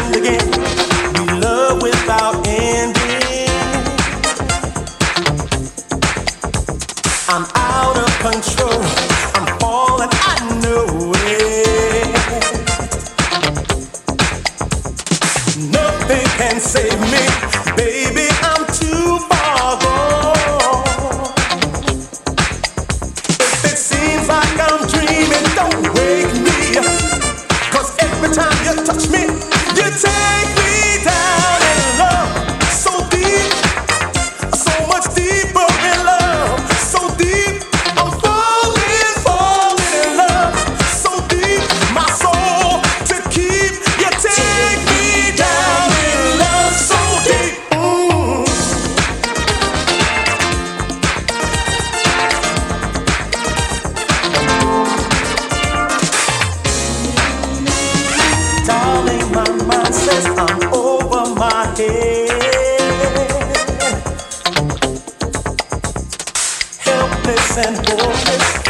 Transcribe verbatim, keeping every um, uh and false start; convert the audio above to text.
and again. We love without ending. I'm out of control. I'm falling, I know it. Nothing can save me, baby. I'm too far gone. If it seems like I'm dreaming, don't wake me. 'Cause every time you touch me, you take me down in love. So deep, so much deeper in love. So deep, I'm falling, falling in love. So deep, my soul to keep. You take me down in love. So deep. Mm. Darling, my mind says I'm over my head. Helpless and hopeless.